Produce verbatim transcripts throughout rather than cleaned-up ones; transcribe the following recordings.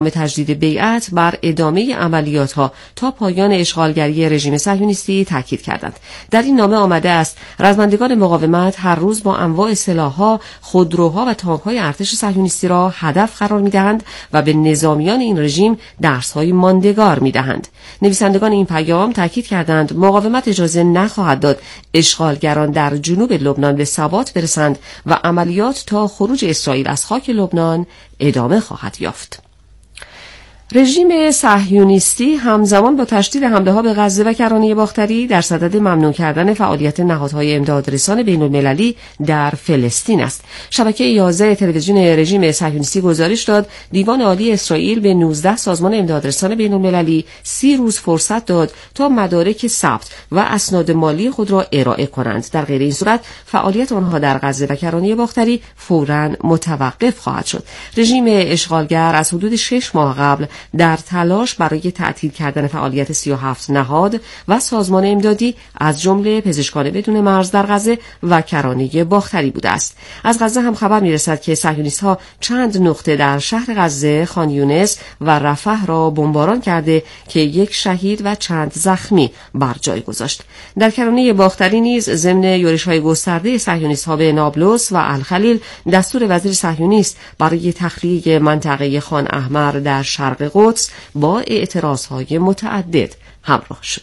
به تجدید بیعت بر ادامه عملیات‌ها تا پایان اشغالگری رژیم صهیونیستی تاکید کردند. در این نامه آمده است رزمندگان مقاومت هر روز با انواع سلاح‌ها، خودروها و تانک‌های ارتش صهیونیستی را هدف قرار می‌دهند و به نظامیان این رژیم درس‌های ماندگار می‌دهند. نویسندگان این پیام تاکید کردند مقاومت اجازه نخواهد داد اشغالگران در جنوب لبنان به ثبات برسند و عملیات تا خروج اسرائیل از خاک لبنان ادامه خواهد یافت. رژیم صهیونیستی همزمان با تشدید حمله‌ها به غزه و کرانه باختری در صدد ممنوع کردن فعالیت نهادهای امدادرسان بین‌المللی در فلسطین است. شبکه یازده تلویزیون رژیم صهیونیستی گزارش داد دیوان عالی اسرائیل به نوزده سازمان امدادرسان بین‌المللی سی روز فرصت داد تا مدارک ثبت و اسناد مالی خود را ارائه کنند. در غیر این صورت فعالیت آنها در غزه و کرانه باختری فوراً متوقف خواهد شد. رژیم اشغالگر از حدود شش ماه قبل در تلاش برای تعطیل کردن فعالیت سی و هفت نهاد و سازمان امدادی از جمله پزشکان بدون مرز در غزه و کرانه باختری بوده است. از غزه هم خبر می‌رسد که صهیونیست‌ها چند نقطه در شهر غزه، خان یونس و رفح را بمباران کرده که یک شهید و چند زخمی بر جای گذاشت. در کرانه باختری نیز ضمن یورش‌های گسترده صهیونیست‌ها به نابلس و الخلیل دستور وزیر صهیونیست برای تخلیه منطقه خان احمر در شرق قدس با اعتراضهای متعدد همراه شد.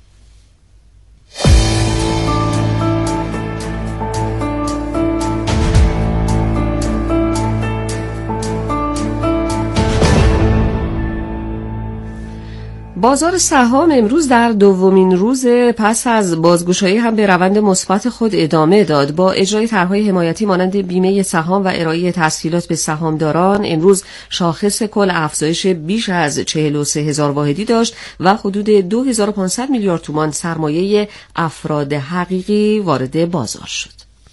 بازار سهام امروز در دومین روز پس از بازگشایی هم به روند مثبت خود ادامه داد. با اجرای طرح‌های حمایتی مانند بیمه سهام و ارائه تسهیلات به سهامداران، امروز شاخص کل افزایش بیش از چهل و سه هزار واحدی داشت و حدود دو هزار و پانصد میلیارد تومان سرمایه افراد حقیقی وارد بازار شد.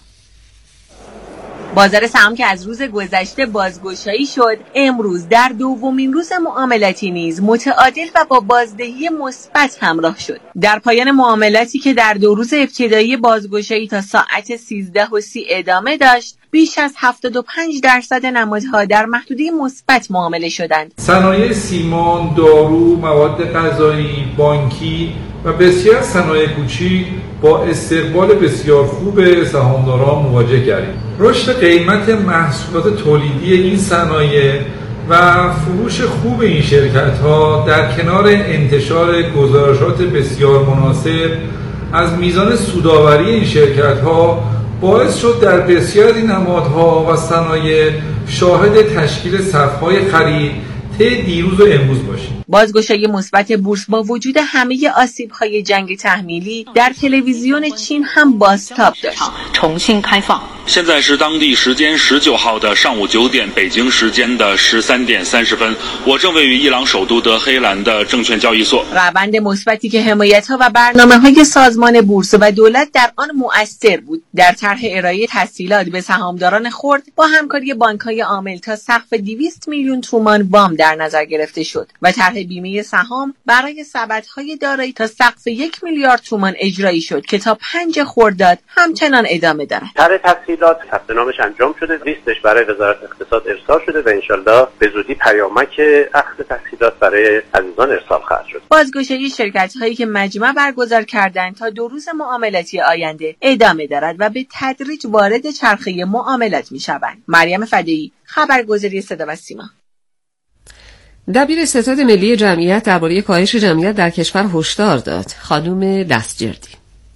بازار سهام که از روز گذشته بازگشایی شد، امروز در دومین روز معاملاتی نیز متعادل و با بازدهی مثبت همراه شد. در پایان معاملاتی که در دو روز ابتدایی بازگشایی تا ساعت سیزده و سی ادامه داشت، بیش از هفتاد و پنج درصد نمادها در محدوده مثبت معامله شدند. صنایع سیمان، دارو، مواد غذایی، بانکی و بسیار صنایع کوچیک با استقبال بسیار خوب سهامداران مواجه گردیم. رشد قیمت محصولات تولیدی این صنایع و فروش خوب این شرکت‌ها در کنار انتشار گزارشات بسیار مناسب از میزان سودآوری این شرکت‌ها باعث شد در بسیار از این نمادها و صنایع شاهد تشکیل صف‌های خرید طی دیروز و امروز باشیم. بازگشایی مثبت بورس با وجود همه آسیب‌های جنگ تحمیلی در تلویزیون چین هم بازتاب داشت. 现在是当地时间十九号的上午九点，北京时间的十三点三十分。我正位于伊朗首都德黑兰的证券交易所。 روند مثبتی که حمایت‌ها و برنامه‌های سازمان بورس و دولت در آن مؤثر بود. در طرح ارائه تسهیلات به سهامداران خرد با همکاری بانک‌های عامل تا سقف دویست میلیون تومان وام در نظر گرفته شد و طرح بیمه سهام برای سبدهای دارایی تا سقف یک میلیارد تومان اجرایی شد که تا پنج خرداد همچنان ادامه دارد. طرح تسهیلات ثبت نامش انجام شده، لیستش برای وزارت اقتصاد ارسال شده و انشالله به زودی پیامک اخذ تسهیلات برای عزیزان ارسال خواهد شد. بازگشایی شرکت‌هایی که مجمع برگزار کردند تا دو روز معاملاتی آینده ادامه دارد و به تدریج وارد چرخه معاملات می‌شوند. مریم فدایی، خبرگزاری صدا و سیما. دبیر ستاد ملی جمعیت درباره کاهش جمعیت در کشور هشدار داد. خانم دستجردی: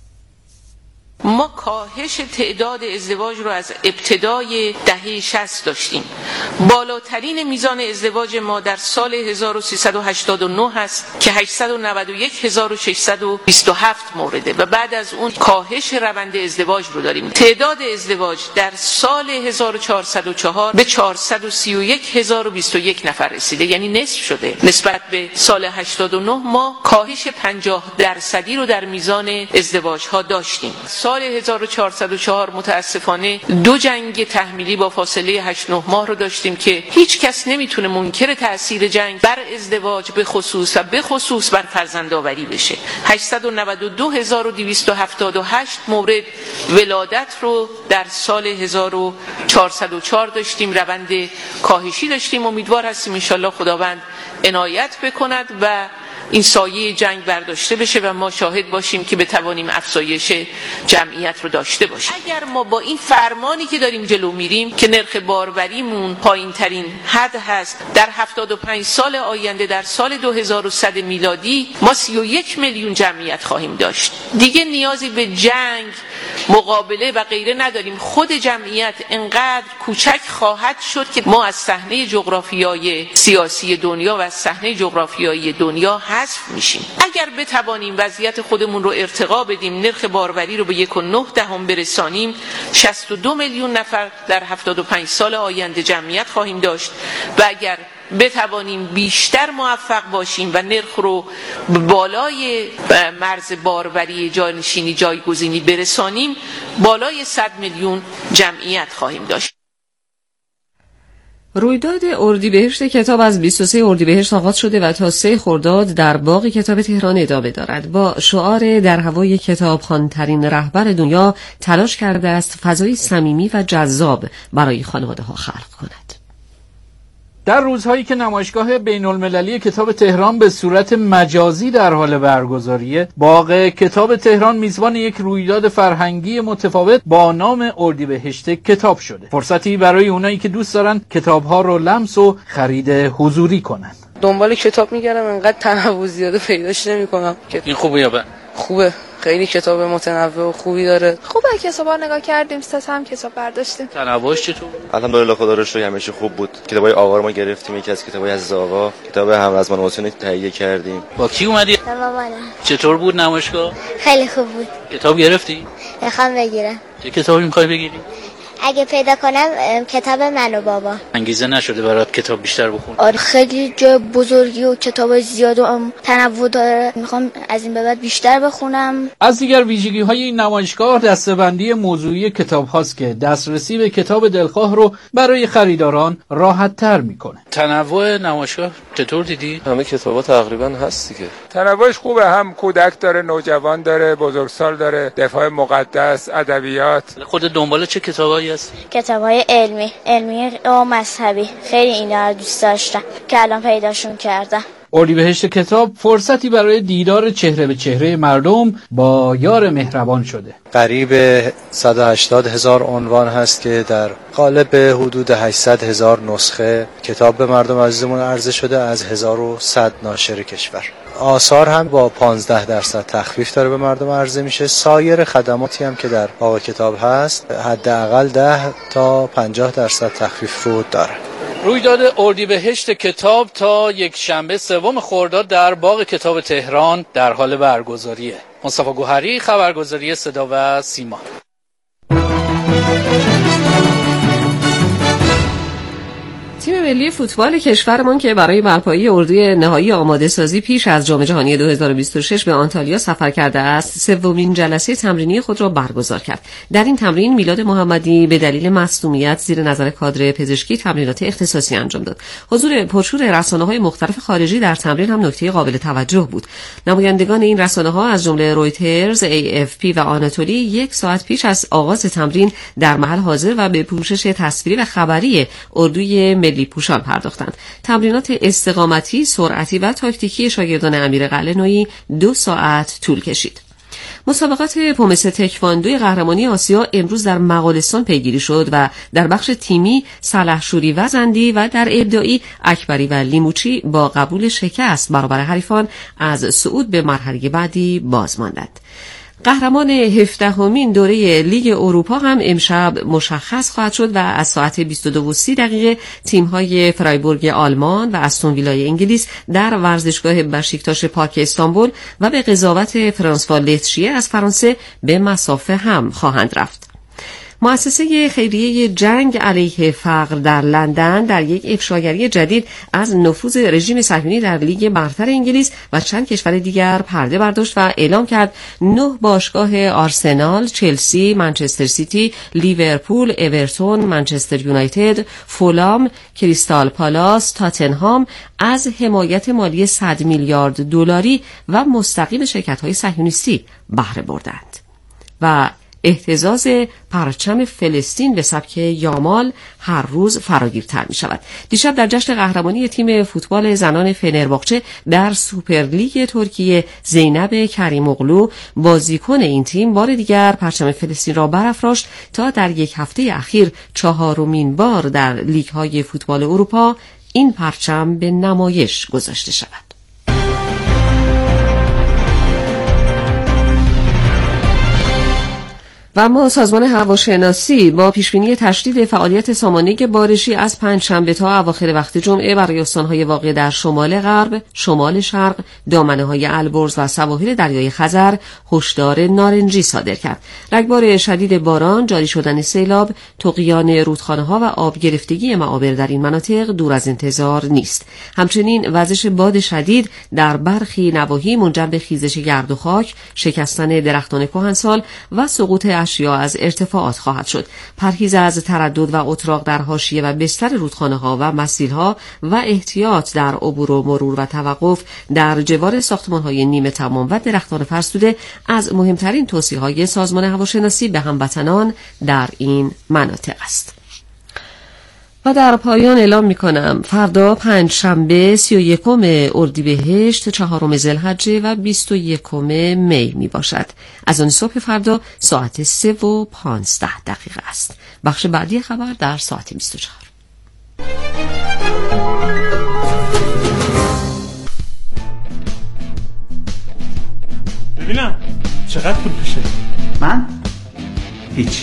ما کاهش تعداد ازدواج رو از ابتدای دهه شصت داشتیم. بالاترین میزان ازدواج ما در سال هزار و سیصد و هشتاد و نه هست که هشتصد و نود و یک هزار و ششصد و بیست و هفت مورده و بعد از اون کاهش روند ازدواج رو داریم. تعداد ازدواج در سال هزار و چهارصد و چهار به چهارصد و سی و یک هزار و بیست و یک نفر رسیده، یعنی نصف شده. نسبت به سال هشتاد و نه ما کاهش پنجاه درصدی رو در میزان ازدواج ها داشتیم. سال سال هزار و چهارصد و چهار متاسفانه دو جنگ تحمیلی با فاصله هشت نه ماه رو داشتیم که هیچ کس نمیتونه منکر تأثیر جنگ بر ازدواج به خصوص و به خصوص بر فرزندآوری بشه. هشتصد و نود و دو هزار و دویست و هفتاد و هشت مورد ولادت رو در سال هزار و چهارصد و چهار داشتیم، روند کاهشی داشتیم. امیدوار هستیم انشالله خداوند عنایت بکند و این سایه جنگ برداشته بشه و ما شاهد باشیم که بتوانیم افزایش جمعیت رو داشته باشیم. اگر ما با این فرمانی که داریم جلو میریم که نرخ باروریمون پایین ترین حد هست، در هفتاد و پنج سال آینده در سال دو هزار و صد میلادی ما سی و یک میلیون جمعیت خواهیم داشت. دیگه نیازی به جنگ، مقابله و غیره نداریم. خود جمعیت انقدر کوچک خواهد شد که ما از صحنه جغرافیایی سیاسی دنیا و از صحنه جغرافیایی دنیا حذف میشیم. اگر بتوانیم وضعیت خودمون رو ارتقا بدیم، نرخ باروری رو به یک و نه دهم برسانیم، شصت و دو میلیون نفر در هفتاد و پنج سال آینده جمعیت خواهیم داشت و اگر بتوانیم بیشتر موفق باشیم و نرخ رو بالای مرز باروری جانشینی جایگزینی برسانیم، بالای صد میلیون جمعیت خواهیم داشت. رویداد اردیبهشت کتاب از بیست و سوم اردیبهشت آغاز شده و تا سوم خرداد در باغ کتاب تهران ادامه دارد. با شعار در هوای کتابخوان‌ترین رهبر دنیا تلاش کرده است فضایی صمیمی و جذاب برای خانواده‌ها خلق کند. در روزهایی که نمایشگاه بین‌المللی کتاب تهران به صورت مجازی در حال برگزاریه، باغ کتاب تهران میزبان یک رویداد فرهنگی متفاوت با نام اردیبهشت کتاب شده. فرصتی برای اونایی که دوست دارن کتاب‌ها رو لمس و خرید حضوری کنن. دنبال کتاب میگردم، انقدر تنوع زیاده پیداش نمی‌کنم. این خوبه یا بد؟ خوبه. خیلی کتاب متنوع و خوبی داره. خوبه، کتابا نگاه کردیم، سه تا هم کتاب برداشتیم. تنوعش چطور؟ الحمدلله خدا رو شکر همیشه خوب بود. کتابای آقا رو ما گرفتیم، یکی از کتابای عزیز آقا، کتاب همرزمان حسینی تهیه کردیم. با کی اومدی؟ با مامانم. چطور بود نمایشگاه؟ خیلی خوب بود. کتاب گرفتی؟ میخوام بگیرم. چه کتابی میخوای بگیری؟ اگه پیدا کنم کتاب من و بابا. انگیزه نشده برات کتاب بیشتر بخونی؟ آره، خیلی جای بزرگی و کتاب زیاد و تنوع داره. میخوام از این به بعد بیشتر بخونم. از دیگر ویژگی‌های این نمایشگاه دسته‌بندی موضوعی کتاب هاست که دسترسی به کتاب دلخواه رو برای خریداران راحت‌تر میکنه. تنوع نمایشگاه چطور دیدی؟ همه کتابا تقریبا هست دیگه. تنوعش خوبه، هم کودک داره، نوجوان داره، بزرگسال داره، دفاع مقدس، ادبیات. خودت دنبال چه کتابایی هستی؟ کتابای علمی، علمی و مذهبی. خیلی اینا رو دوست داشتم که الان پیداشون کردم. اردیبهشت کتاب فرصتی برای دیدار چهره به چهره مردم با یار مهربان شده. قریب صد و هشتاد هزار عنوان هست که در قالب حدود هشتصد هزار نسخه کتاب به مردم عزیزمون عرضه شده از هزار و صد ناشر کشور. آثار هم با پانزده درصد تخفیف داره به مردم عرضه میشه. سایر خدماتی هم که در باغ کتاب هست حداقل ده تا پنجاه درصد تخفیف رو داره. رویداد اردیبهشت کتاب تا یک شنبه سوم خرداد در باغ کتاب تهران در حال برگزاریه. مصطفی گوهری، خبرگزاری صدا و سیما. تیم ملی فوتبال کشورمان که برای برپایی اردوی نهایی آماده سازی پیش از جام جهانی دو هزار و بیست و شش به آنتالیا سفر کرده است، سومین جلسه تمرینی خود را برگزار کرد. در این تمرین میلاد محمدی به دلیل مصدومیت زیر نظر کادر پزشکی تمرینات اختصاصی انجام داد. حضور پرشور رسانه‌های مختلف خارجی در تمرین هم نکته قابل توجه بود. نمایندگان این رسانه‌ها از جمله رویترز، ای اف پی و آناتولی یک ساعت پیش از آغاز تمرین در محل حاضر و به پوشش تصویری و خبری اردوی ملی پوشان پرداختند. تمرینات استقامتی، سرعتی و تاکتیکی شاگردان امیر قلعه‌نویی دو ساعت طول کشید. مسابقات پومس تکواندوی قهرمانی آسیا امروز در مغولستان پیگیری شد و در بخش تیمی سلحشوری وزندی و در ابداعی اکبری و لیموچی با قبول شکست برابر حریفان از صعود به مرحله بعدی باز ماندند. قهرمان هفدهمین دوره لیگ اروپا هم امشب مشخص خواهد شد و از ساعت بیست و دو و سی دقیقه تیم‌های فرایبورگ آلمان و استون ویلای انگلیس در ورزشگاه بشیکتاش پاک استانبول و به قضاوت فرانسوا لتشیه از فرانسه به مسافه هم خواهند رفت. مؤسسه خیریه جنگ علیه فقر در لندن در یک افشاگری جدید از نفوذ رژیم صهیونی در لیگ برتر انگلیس و چند کشور دیگر پرده برداشت و اعلام کرد نه باشگاه آرسنال، چلسی، منچستر سیتی، لیورپول، اورتون، منچستر یونایتد، فولام، کریستال پالاس، تاتنهام از حمایت مالی صد میلیارد دلاری و مستقیم شرکت‌های صهیونیستی بهره بردند. و اهتزاز پرچم فلسطین به سبک یامال هر روز فراگیرتر می شود. دیشب در جشن قهرمانی تیم فوتبال زنان فنرباغچه در سوپرلیگ ترکیه، زینب کریموغلو بازیکن این تیم بار دیگر پرچم فلسطین را برافراشت تا در یک هفته اخیر چهارمین بار در لیگ‌های فوتبال اروپا این پرچم به نمایش گذاشته شود. و اما سازمان هواشناسی با پیشبینی تشدید فعالیت سامانه بارشی از پنجشنبه تا اواخر وقت جمعه برای استان‌های واقع در شمال غرب، شمال شرق، دامنه‌های البرز و سواحل دریای خزر هشدار نارنجی صادر کرد. رگبار شدید باران، جاری شدن سیلاب، طغیان رودخانه‌ها و آب گرفتگی معابر در این مناطق دور از انتظار نیست. همچنین وزش باد شدید در برخی نواحی منجر به خیزش گرد و خاک، شکستن درختان کهنسال و سقوط اشیا از ارتفاعات خواهد شد. پرهیز از تردد و اتراق در حاشیه و بستر رودخانه‌ها و مسیرها و احتیاط در عبور و مرور و توقف در جوار ساختمان‌های نیمه تمام و درختان فرسوده از مهمترین توصیه‌های سازمان هواشناسی به هموطنان در این مناطق است. و در پایان اعلام می‌کنم فردا پنج شنبه سی و یکم اردیبهشت، چهارم ذوالحجه و بیست و یکم می می باشد. از آن صبح فردا ساعت سه و پانزده دقیقه است. بخش بعدی خبر در ساعت بیست و چهار. ببینم چقدر پول پیشه؟ من؟ هیچ.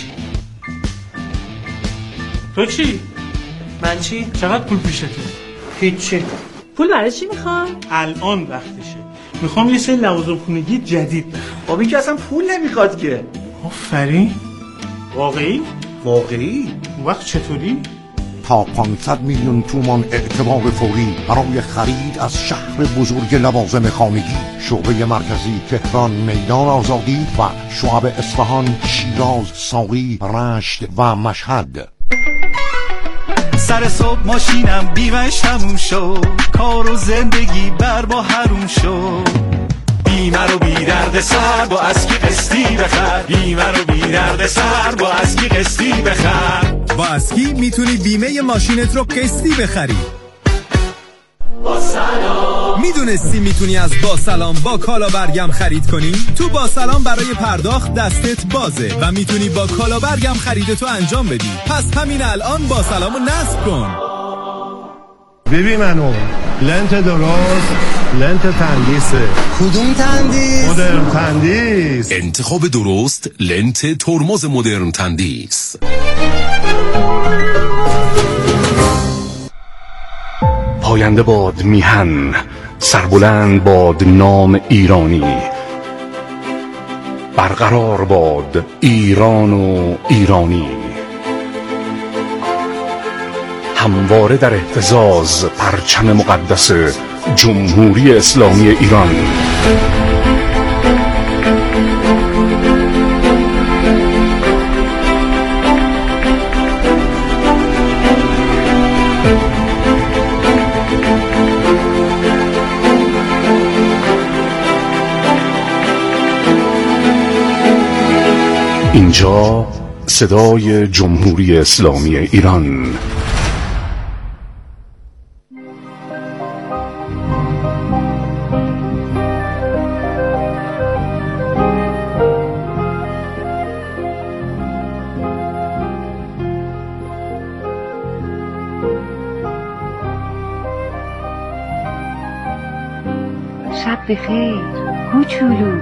تو چی؟ من چی؟ چقدر پول پیشته؟ هیچی. پول برای چی میخوام؟ الان وقتشه. میخوام یه سری لوازم خونگی جدید بخرم. خب این که اصلا پول نمیخواد که. آفرین. واقعی؟ واقعی؟ اون وقت چطوری؟ تا پانصد میلیون تومان اعتبار فوری برای خرید از شهر بزرگ لوازم خانگی. شعبه مرکزی تهران، میدان آزادی و شعب اصفهان، شیراز، ساقی، رشت و مشهد. سر صبح ماشینم بیمش تموم شد، کار و زندگی بر با حروم شد. بیمه رو بی درد سر با اسکی قسطی بخر، بیمه رو بی درد سر با اسکی قسطی بخر. با اسکی میتونی بیمه ماشینت رو قسطی بخری. با سلام. میدونستی میتونی از با سلام با کالا برگم خرید کنی؟ تو با سلام برای پرداخت دستت بازه و میتونی با کالا برگم خریدتو انجام بدی. پس همین الان با سلامو نصب کن. ببین منو لنت درست، لنت تندیسه. کدوم تندیس؟ مدرن تندیس. انتخاب درست، لنت ترمز مدرن تندیس. پاینده باد میهن، سربلند باد نام ایرانی. برقرار باد ایران و ایرانی. همواره در اهتزاز پرچم مقدس جمهوری اسلامی ایران. اینجا صدای جمهوری اسلامی ایران. شب بخیر کوچولو.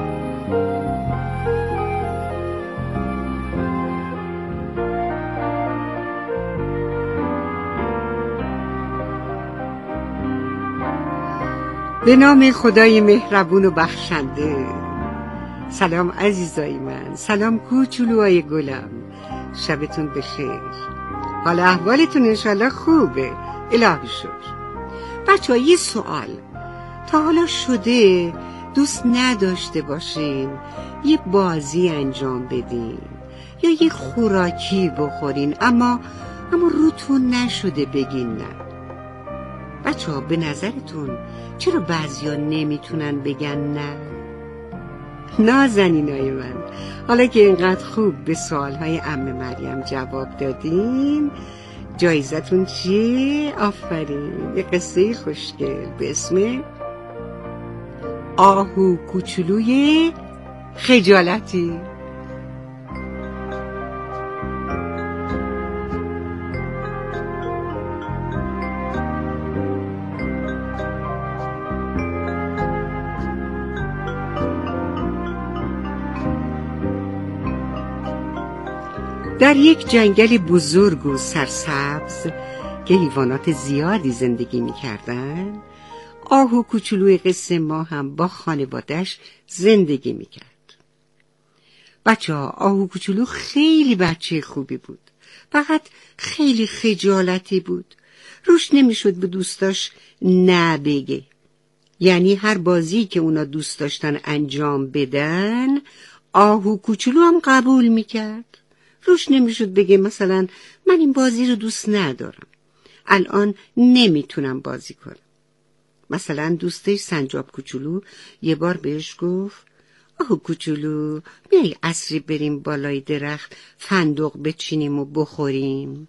به نام خدای مهربون و بخشنده. سلام عزیزای من، سلام کوچولوهای گلم. شبتون بخیر. حالا احوالتون انشالله خوبه. الهی شکر. بچه ها یه سوال، تا حالا شده دوست نداشته باشین یه بازی انجام بدین یا یه خوراکی بخورین اما اما روتون نشده بگین نه؟ بچه ها به نظرتون چرا بعضی ها نمیتونن بگن نه؟ نازنینای من، حالا که اینقدر خوب به سوالهای عمه مریم جواب دادین، جایزتون چیه؟ آفرین، یه قصه خوشگل به اسم آهو کوچولوی خجالتی. در یک جنگل بزرگ و سرسبز که حیوانات زیادی زندگی می‌کردن، آهو کوچولوی قصه ما هم با خانواده‌اش زندگی می‌کرد. بچه‌ها، آهو کوچولو خیلی بچه خوبی بود، فقط خیلی خجالتی بود. روش نمی‌شد به دوستاش نه بگه. یعنی هر بازی که اونا دوست داشتن انجام بدن، آهو کوچولو هم قبول می‌کرد. روش نمیشد بگه مثلا من این بازی رو دوست ندارم، الان نمیتونم بازی کنم. مثلا دوستش سنجاب کوچولو یه بار بهش گفت آهو کوچولو میای عصری بریم بالای درخت فندق بچینیم و بخوریم.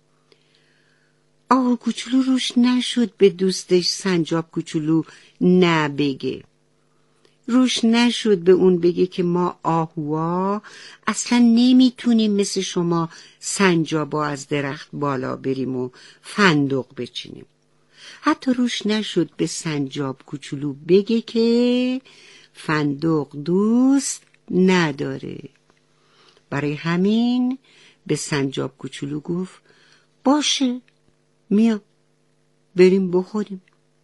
آهو کوچولو روش نشد به دوستش سنجاب کوچولو نه بگه. روش نشد به اون بگه که ما آهوها اصلا نمیتونیم مثل شما سنجابا از درخت بالا بریم و فندق بچینیم. حتی روش نشد به سنجاب کوچولو بگه که فندق دوست نداره. برای همین به سنجاب کوچولو گفت باشه میام بریم بخوریم.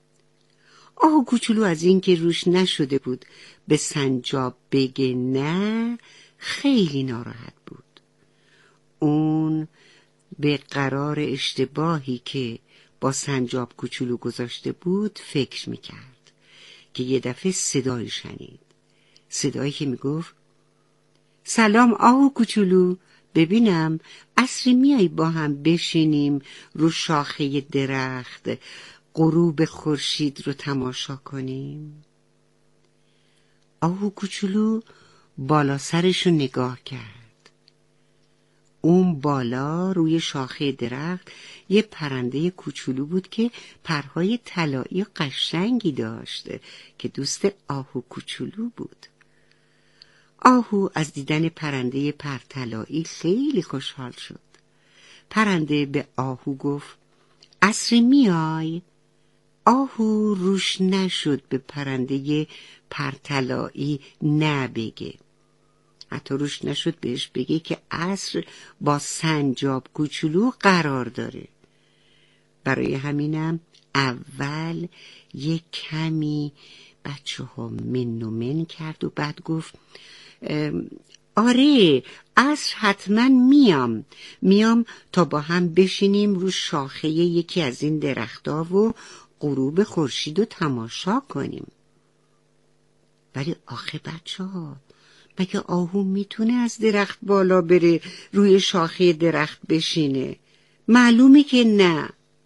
آهو کوچولو از این که روش نشده بود به سنجاب بگه نه خیلی ناراحت بود. اون به قرار اشتباهی که با سنجاب کوچولو گذاشته بود فکر میکرد که یه دفعه صدایی شنید. صدایی که میگفت سلام آهو کوچولو، ببینم عصری میای با هم بشینیم رو شاخه درخت غروب خورشید رو تماشا کنیم؟ آهو کوچولو بالا سرش رو نگاه کرد. اون بالا روی شاخه درخت یه پرنده کوچولو بود که پرهای طلایی قشنگی داشت که دوست آهو کوچولو بود. آهو از دیدن پرنده پرطلایی خیلی خوشحال شد. پرنده به آهو گفت عصری میای؟ آهو روش نشد به پرنده پرطلایی نه بگه. حتی روش نشد بهش بگه که عصر با سنجاب کوچولو قرار داره. برای همینم اول یک کمی بچه ها من و من کرد و بعد گفت آره عصر حتما میام میام تا با هم بشینیم رو شاخه یکی از این درخت‌ها و غروب خورشید رو تماشا کنیم. ولی آخه بچه ها، مگه آهو میتونه از درخت بالا بره روی شاخه درخت بشینه؟ معلومه که نه.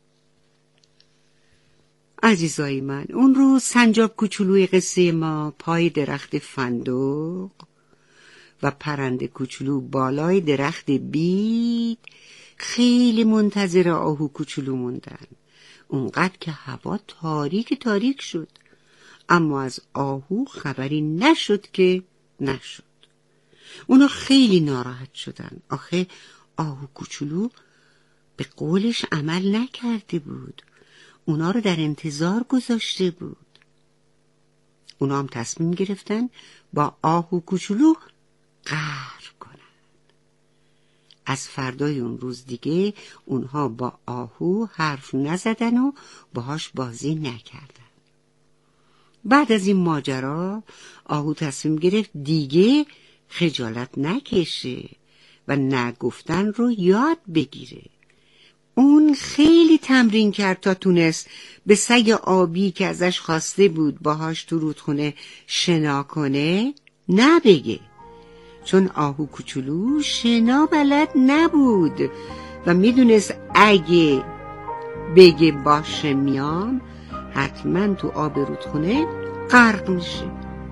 عزیزای من، اون رو سنجاب کوچولوی قصه ما پای درخت فندق و پرنده کوچولو بالای درخت بید خیلی منتظر آهو کوچولو موندن. اونقدر که هوا تاریک تاریک شد، اما از آهو خبری نشد که نشد. اونا خیلی ناراحت شدن. آخه آهو کوچولو به قولش عمل نکرده بود، اونا رو در انتظار گذاشته بود. اونا هم تصمیم گرفتن با آهو کوچولو قهر کنن. از فردای اون روز دیگه اونها با آهو حرف نزدن و باهاش بازی نکردن. بعد از این ماجرا آهو تصمیم گرفت دیگه خجالت نکشه و نه گفتن رو یاد بگیره. اون خیلی تمرین کرد تا تونست به سگ آبی که ازش خواسته بود باهاش تو رودخونه شنا کنه نبگه، چون آهو کوچولو شنا بلد نبود و میدونست اگه بگه باشه میام حتما تو آب رودخونه غرق میشه.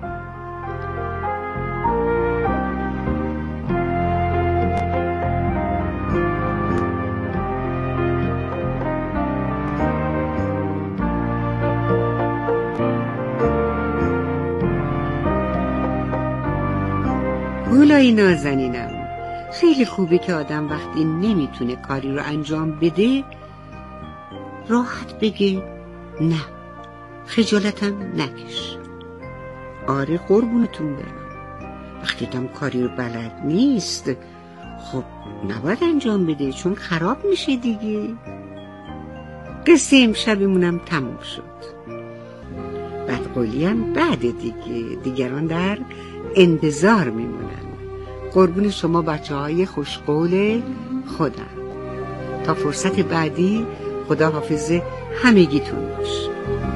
گلای نازنینم، خیلی خوبه که آدم وقتی نمیتونه کاری رو انجام بده راحت بگه نه، خجالتم نکش. آره قربونتون برم، وقتی آدم کاری رو بلد نیست خب نباید انجام بده، چون خراب میشه دیگه. قصه امشبمونم تموم شد. بدقولی هم بعد دیگه، دیگران در انتظار میمونن. قربون شما بچه های خوشقول خودم. تا فرصت بعدی، خدا حافظ همگیتون باش.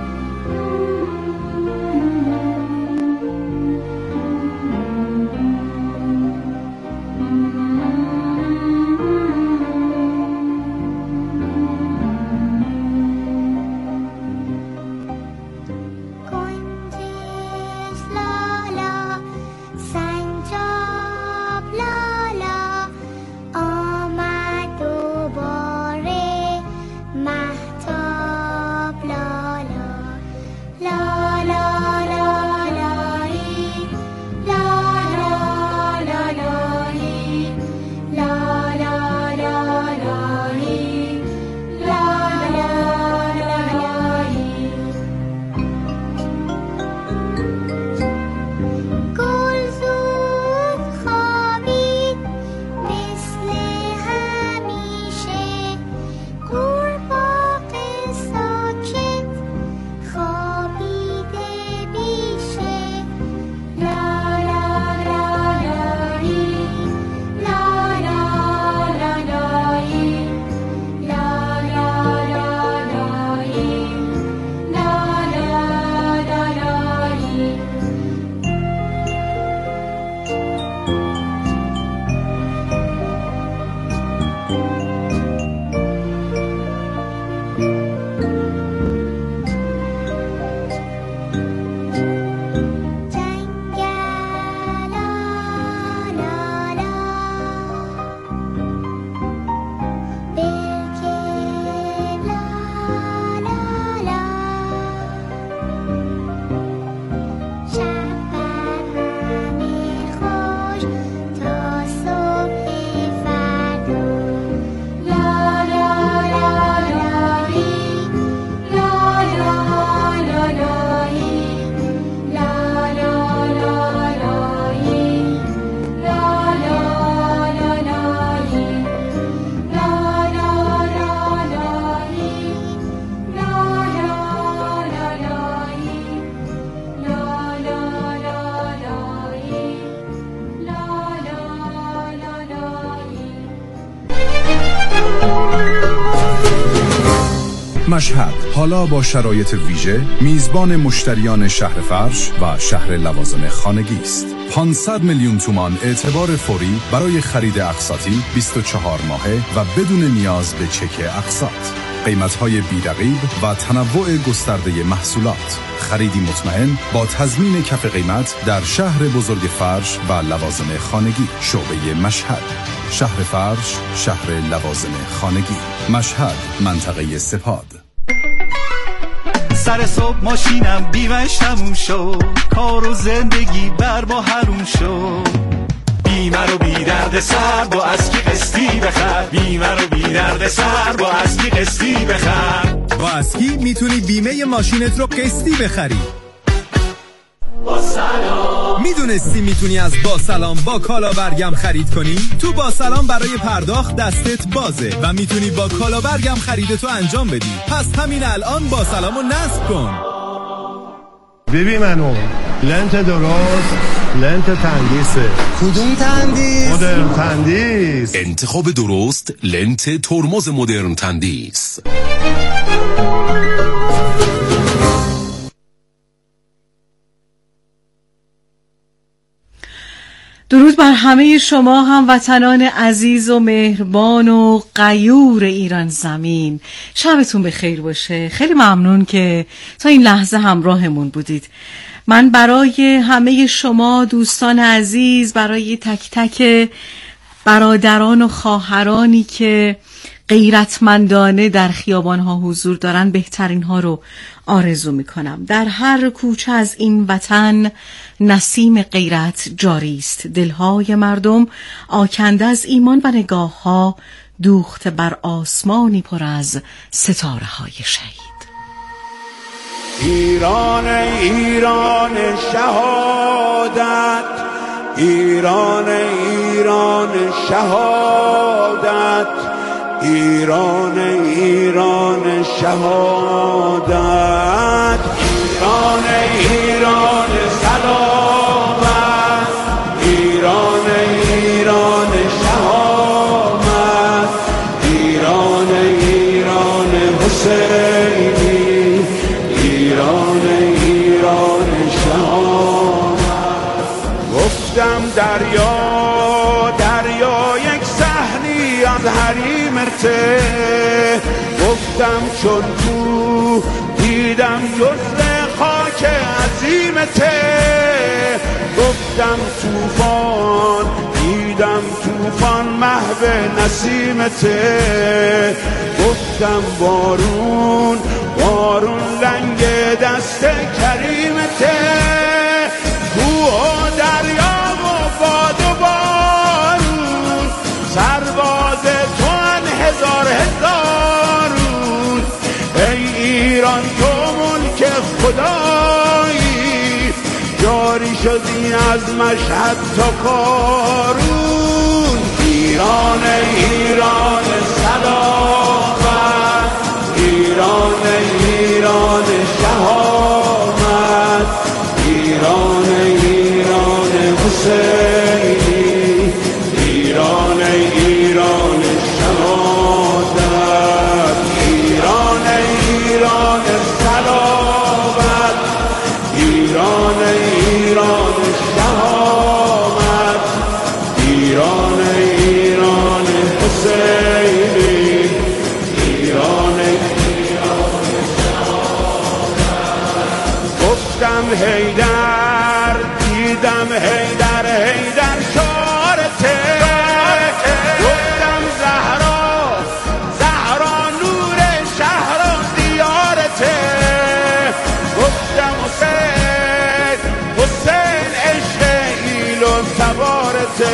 مشهد حالا با شرایط ویژه میزبان مشتریان شهر فرش و شهر لوازم خانگی است. پانصد میلیون تومان اعتبار فوری برای خرید اقساطی بیست و چهار ماهه و بدون نیاز به چک اقساط. قیمت‌های بی‌رقیب و تنوع گسترده محصولات. خریدی مطمئن با تضمین کف قیمت در شهر بزرگ فرش و لوازم خانگی. شعبه مشهد، شهر فرش، شهر لوازم خانگی. مشهد، منطقه سپاد. سر صبح ماشینم بیمش تموم شد، کار و زندگی بر با حروم شد. بیمه رو بی درد سر با اسکی قسطی بخر، بیمه رو بی درد سر با اسکی قسطی بخر. با اسکی میتونی بیمه ماشینت رو قسطی بخری. با سلام. میدونستی میتونی از با سلام با کالابرگم خرید کنی؟ تو با سلام برای پرداخت دستت بازه و میتونی با کالابرگم خریدتو انجام بدی. پس همین الان با سلامو نصب کن. ببین منو لنت درست لنت تندیسه. کدوم تندیس؟ مدرن تندیس. انتخاب درست لنت ترمز مدرن تندیس. درود بر همه شما هموطنان عزیز و مهربان و غیور ایران زمین. شبتون بخیر باشه. خیلی ممنون که تا این لحظه همراهمون بودید. من برای همه شما دوستان عزیز، برای تک تک برادران و خواهرانی که غیرتمندانه در خیابان‌ها حضور دارن بهترین ها رو آرزو میکنم. در هر کوچه از این وطن نسیم غیرت جاری است. دلهای مردم آکنده از ایمان و نگاه ها دوخته بر آسمانی پر از ستاره های شهید. ایران ایران شهادت، ایران ایران شهادت، ایران ایران شهادت، ایران ایران سلامت، ایران ایران شهامت، ایران ایران حسینی، ایران ایران شهامت. گفتم دریا دریا یک صحنی از حریم ارته، گفتم چون تو دیدم جزء خاک عظیمته، گفتم توفان دیدم توفان محو نسیمته، گفتم بارون بارون لنگ دست کریمته، کوه و دریا و باد و بارون سرباز تو ان هزار هزارون. ای ایران تو ملک خدایی، جاری شدی از مشهد تا کارون. ایران ایران سلامت، ایران ایران شهامت، ایران ایران حسینی، ایران ایران شهادت، ایران ایران سلامت، ایران ایران شهامت، ایران ایران حسینی، ایران ایران شهادت. گفتم حیدر دیدم حیدر حیدر شارته، گفتم زهرا زهرا نور شهر و دیارته، گفتم حسین حسین عشق ایل و سوارته،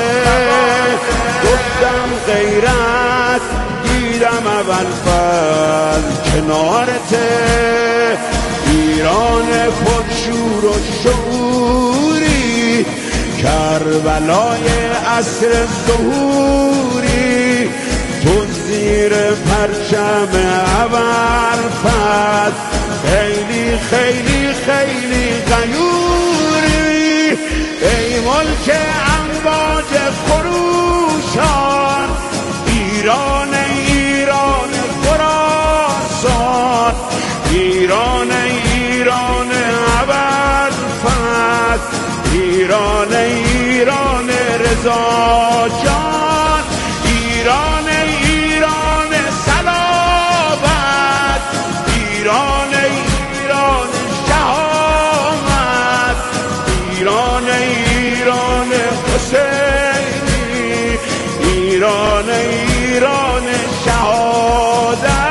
گفتم غیرت دیدم اول فضل کنارته، ایران پرشور و شعوری، کربلای عصر ظهوری، تو زیر پرچم ابرفت خیلی خیلی خیلی غیوری. ای ملک امواج خروشان، ایران ایران خراسان، ایران ایران ابرفت، ایران ایران رضا جان، ایران ایران سلامت، ایران ایران شهامت، ایران ایران حسینی، ایران ایران شهادت.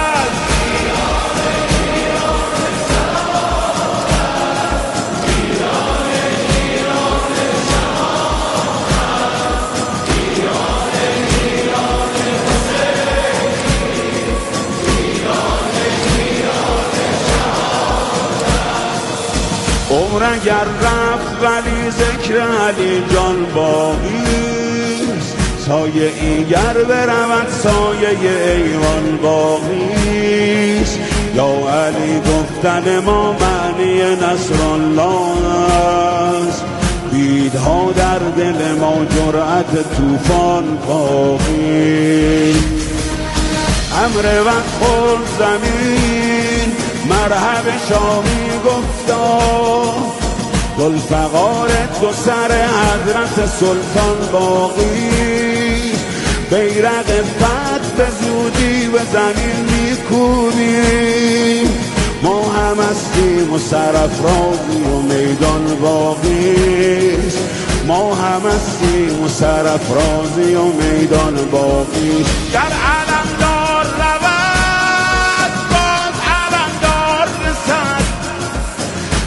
عمر اگر رفت ولی ذکر علی جان باقیست، سایه ایگر برود سایه ایوان باقیست. یا علی گفتن ما معنی نصر الله است، بیدها در دل ما جرأت طوفان باقی امر وقت خود زمین مرحب شامی گفتا ذوالفقار دو سر حضرت سلطان باقی بیرق فتح به زودی به زمین میکوبیم ما هم هستیم و سرافرازی و میدان باقی ما هم هستیم و سرافرازی و میدان باقی در عالم